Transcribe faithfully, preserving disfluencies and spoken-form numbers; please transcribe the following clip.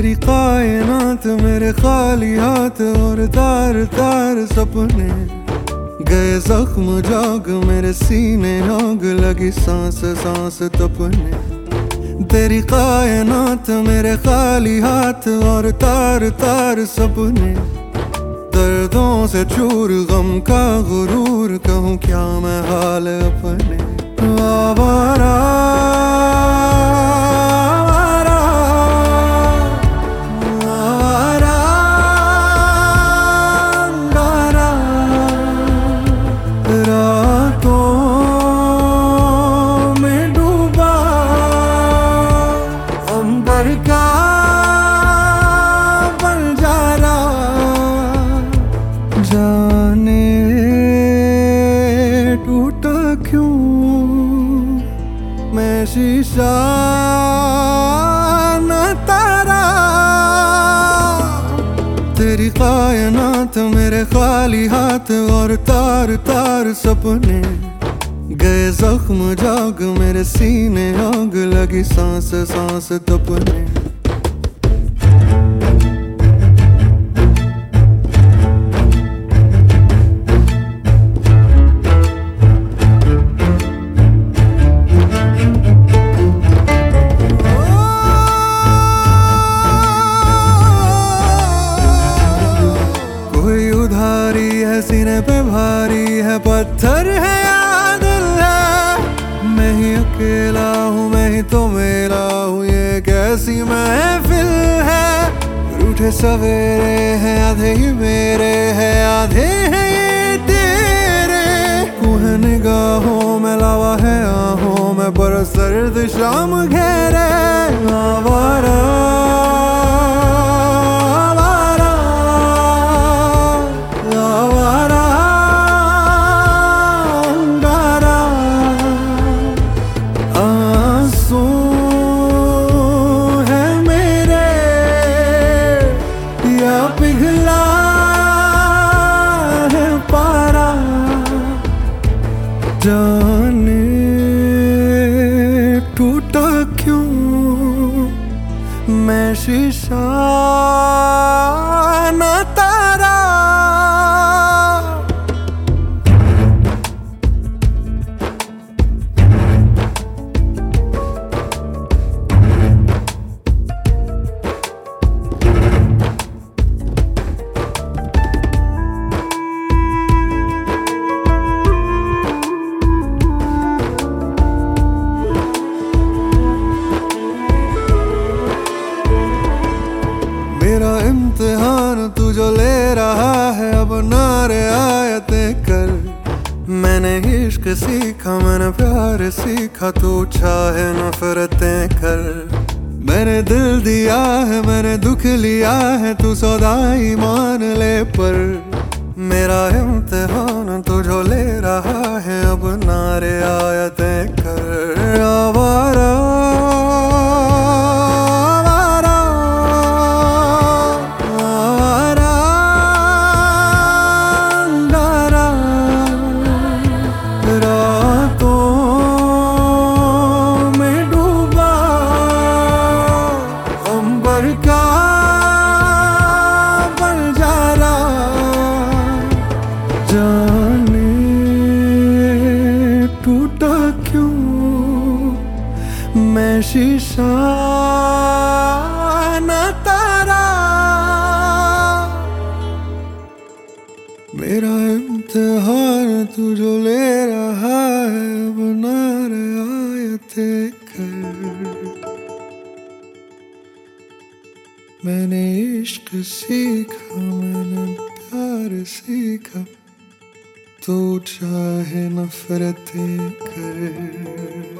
तेरी कायनात मेरे खाली हाथ और तार तार सपने गए जख्म जाग मेरे सीने आग लगी सांस सांस तपने। तेरी कायनात मेरे खाली हाथ और तार तार सपने दर्दों से चूर गम का गुरूर कहूँ क्या मैं हाल अपने। आवारा का बंजारा जाने टूटा क्यों मैं शीशा न तारा। तेरी कायनात मेरे खाली हाथ और तार तार सपने गए जख्म जाग मेरे सीने आग लगी सांस सांस तपने। कोई उधारी है सीने पे भारी है पत्थर है अकेला हूँ मैं ही तो मेरा हूँ ये कैसी महफिल है। रूठे सवेरे हैं आधे ही मेरे हैं आधे हैं ये तेरे। कुह निगाहों में लावा है आहों में पर सर्द शाम घेरे। आवारा पिघला है पारा जाने टूटा क्यों मैं शीशा न तारा। मेरा इम्तिहान तू जो ले रहा है अब नारे आयतें कर। मैंने इश्क सीखा मैंने प्यार सीखा तू चाहे नफरतें कर। मैंने दिल दिया है मैंने दुख लिया है तू सौदाई मान ले पर। मेरा इम्तिहान तू जो ले रहा है अब नारे आयतें कर। आवारा का बंजारा जाने टूटा क्यों मैं शीशा न तारा। मेरा इम्तिहान तू जो ले रहा है बना रहा आयतें कर। मैंने इश्क सीखा मैंने प्यार सीखा तू चाहे नफरतें कर।